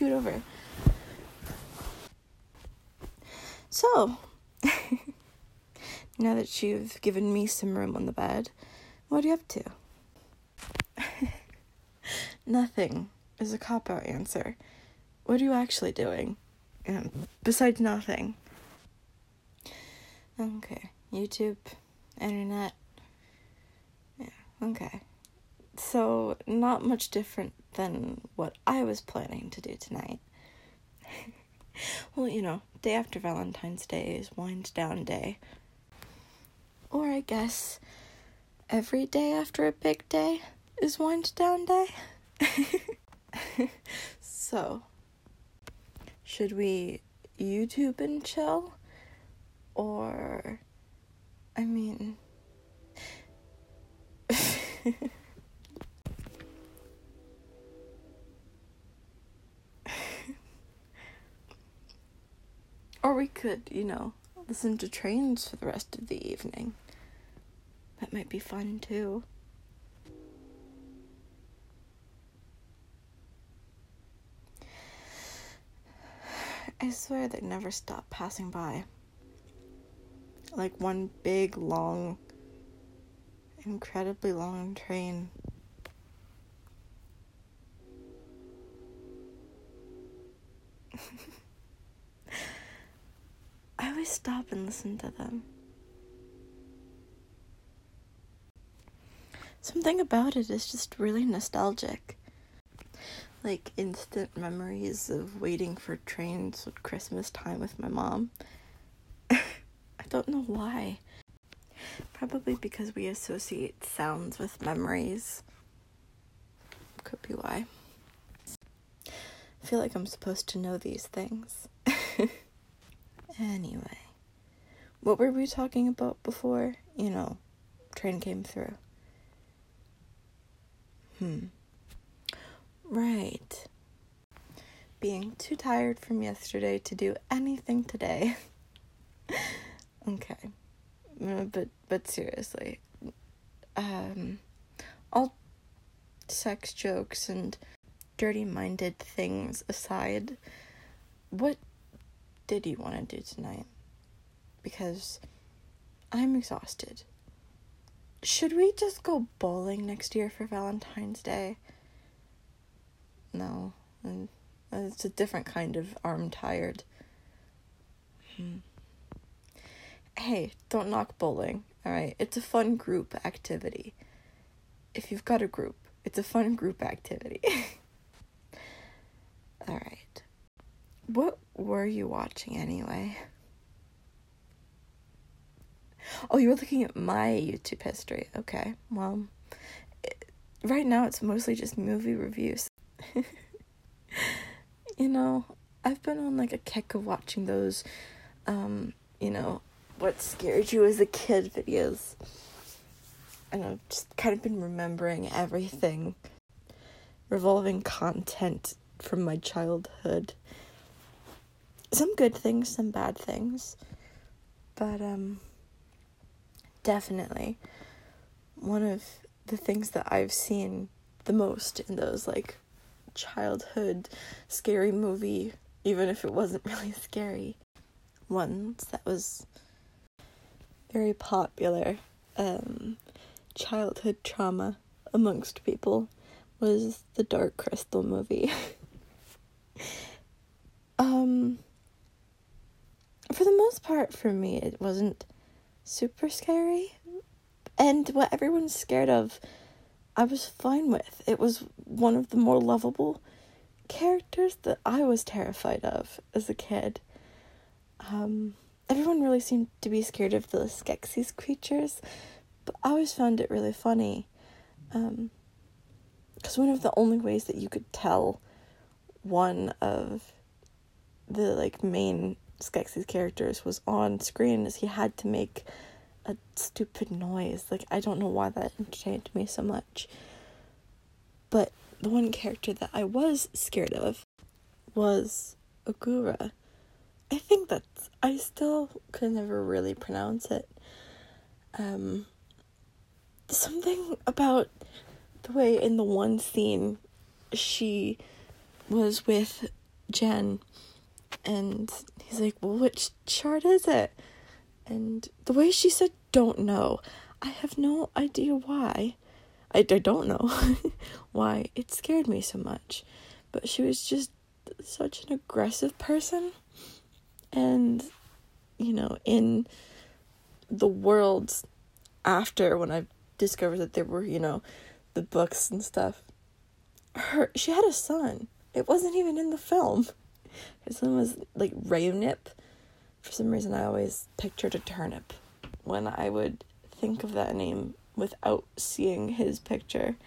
scoot over. So, now that you've given me some room on the bed, what are you up to? Nothing is a cop-out answer. What are you actually doing? Besides nothing. Okay. YouTube, internet. Yeah, okay. So, not much different than what I was planning to do tonight. Well, day after Valentine's Day is wind down day. Or I guess every day after a big day is wind down day. So, should we YouTube and chill? Or, or we could, listen to Trains for the rest of the evening. That might be fun, too. I swear they never stop passing by. Like one big, long, incredibly long train. I always stop and listen to them. Something about it is just really nostalgic. Like instant memories of waiting for trains at Christmas time with my mom. I don't know why. Probably because we associate sounds with memories. Could be why. I feel like I'm supposed to know these things. Anyway. What were we talking about before? Train came through. Right. Being too tired from yesterday to do anything today. Okay. But seriously. All sex jokes and dirty-minded things aside, what did you want to do tonight? Because I'm exhausted. Should we just go bowling next year for Valentine's Day? No. It's a different kind of arm tired. Hey, don't knock bowling, alright? It's a fun group activity. If you've got a group, it's a fun group activity. Alright. What were you watching anyway? Oh, you were looking at my YouTube history. Okay, well, right now it's mostly just movie reviews. I've been on like a kick of watching those, what scared you as a kid videos. And I've just kind of been remembering everything revolving content from my childhood. Some good things, some bad things. But, definitely one of the things that I've seen the most in those, like, childhood scary movie, even if it wasn't really scary, ones that was very popular, childhood trauma amongst people, was the Dark Crystal movie. For the most part, for me, it wasn't super scary, and what everyone's scared of, I was fine with. It was one of the more lovable characters that I was terrified of as a kid. Everyone really seemed to be scared of the Skeksis creatures, but I always found it really funny, because one of the only ways that you could tell one of the, like, main Skeksis characters was on screen is he had to make a stupid noise. Like, I don't know why that entertained me so much. But the one character that I was scared of was Ogura. I still could never really pronounce it. Something about the way in the one scene she was with Jen, and he's like, well, which chart is it? And the way she said, don't know, I have no idea why. I don't know why it scared me so much. But she was just such an aggressive person. And, in the world after, when I discovered that there were, the books and stuff, she had a son. It wasn't even in the film. Her son was like Raynip. For some reason, I always pictured a turnip when I would think of that name without seeing his picture.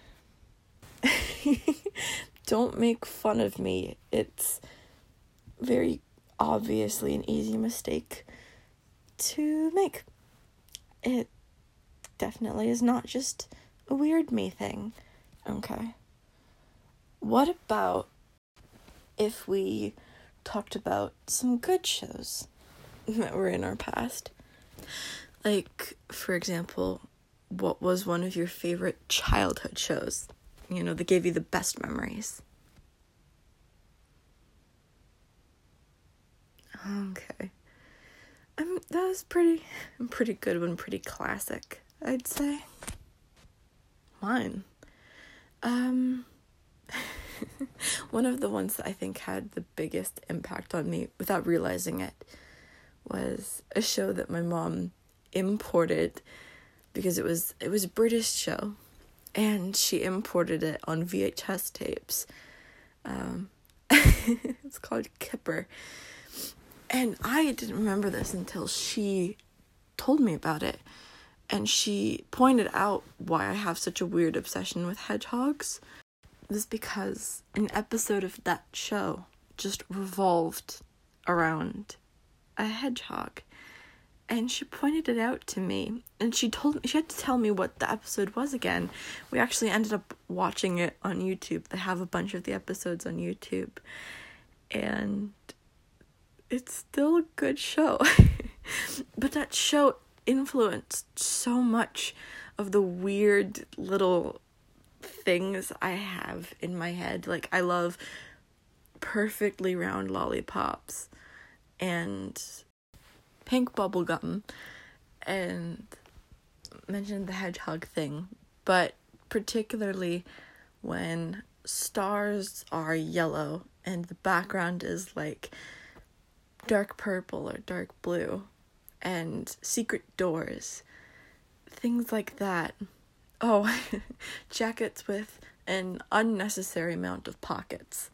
Don't make fun of me. It's very obviously an easy mistake to make. It definitely is not just a weird me thing. Okay. What about if we talked about some good shows that were in our past? Like, for example, what was one of your favorite childhood shows? That gave you the best memories. Okay. That was pretty good one, pretty classic, I'd say. Mine. One of the ones that I think had the biggest impact on me without realizing it was a show that my mom imported because it was a British show, and she imported it on VHS tapes. It's called Kipper. And I didn't remember this until she told me about it. And she pointed out why I have such a weird obsession with hedgehogs. It was because an episode of that show just revolved around a hedgehog. And she pointed it out to me. And she had to tell me what the episode was again. We actually ended up watching it on YouTube. They have a bunch of the episodes on YouTube. And it's still a good show. But that show influenced so much of the weird little things I have in my head. Like, I love perfectly round lollipops and pink bubblegum, and mentioned the hedgehog thing, but particularly when stars are yellow and the background is like dark purple or dark blue, and secret doors, things like that. Oh, jackets with an unnecessary amount of pockets.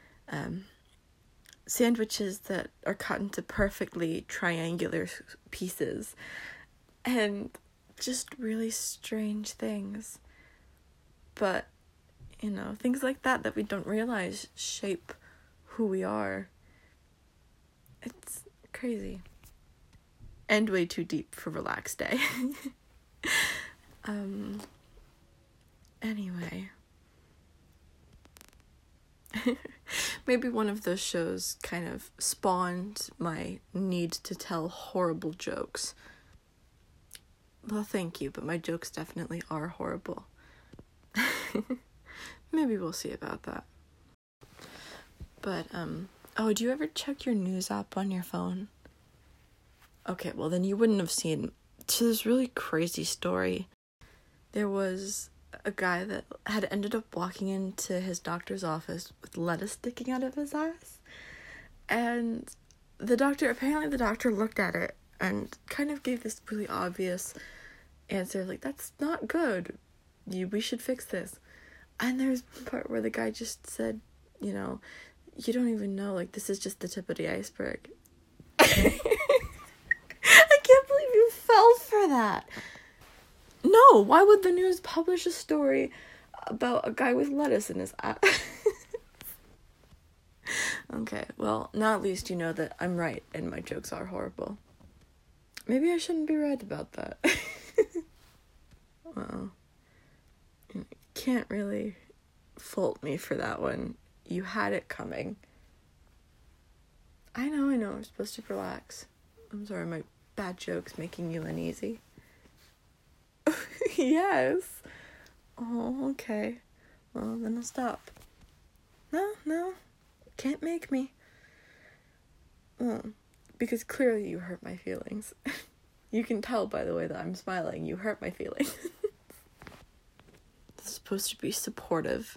Sandwiches that are cut into perfectly triangular pieces. And just really strange things. But, things like that we don't realize shape who we are. It's crazy. And way too deep for Relax Day. Anyway. Maybe one of those shows kind of spawned my need to tell horrible jokes. Well, thank you, but my jokes definitely are horrible. Maybe we'll see about that. But, do you ever check your news app on your phone? Okay, well then you wouldn't have seen. So this really crazy story. There was a guy that had ended up walking into his doctor's office with lettuce sticking out of his ass. And the doctor looked at it and kind of gave this really obvious answer, like, that's not good. We should fix this. And there's one part where the guy just said, you don't even know, like, this is just the tip of the iceberg. I can't believe you fell for that. No, why would the news publish a story about a guy with lettuce in his ass? Okay, well, now at least you know that I'm right and my jokes are horrible. Maybe I shouldn't be right about that. Well, you can't really fault me for that one. You had it coming. I know, I'm supposed to relax. I'm sorry, my bad joke's making you uneasy. Yes. Oh, okay. Well, then I'll stop. No. Can't make me. Because clearly you hurt my feelings. You can tell by the way that I'm smiling, you hurt my feelings. It's supposed to be supportive.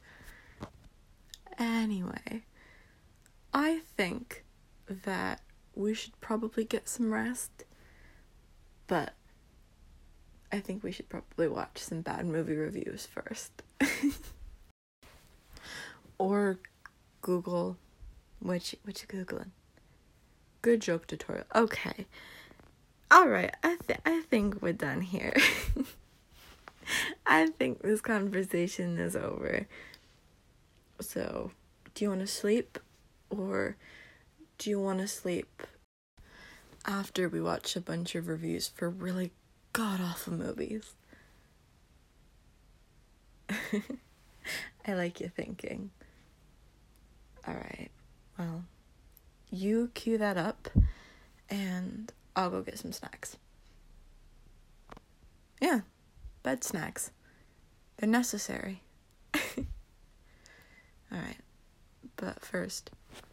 Anyway, I think that we should probably get some rest, but I think we should probably watch some bad movie reviews first. Or Google, what you Googling? Good joke tutorial. Okay. Alright, I think we're done here. I think this conversation is over. So, do you want to sleep? Or do you want to sleep after we watch a bunch of reviews for really god-awful movies? I like your thinking. Alright, well, you cue that up, and I'll go get some snacks. Yeah, bed snacks. They're necessary. Alright, but first,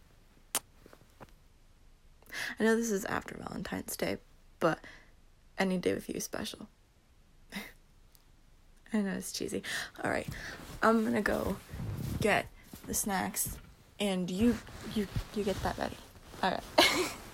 I know this is after Valentine's Day, but any day with you is special. I know it's cheesy. Alright, I'm gonna go get the snacks, and you get that ready. Alright.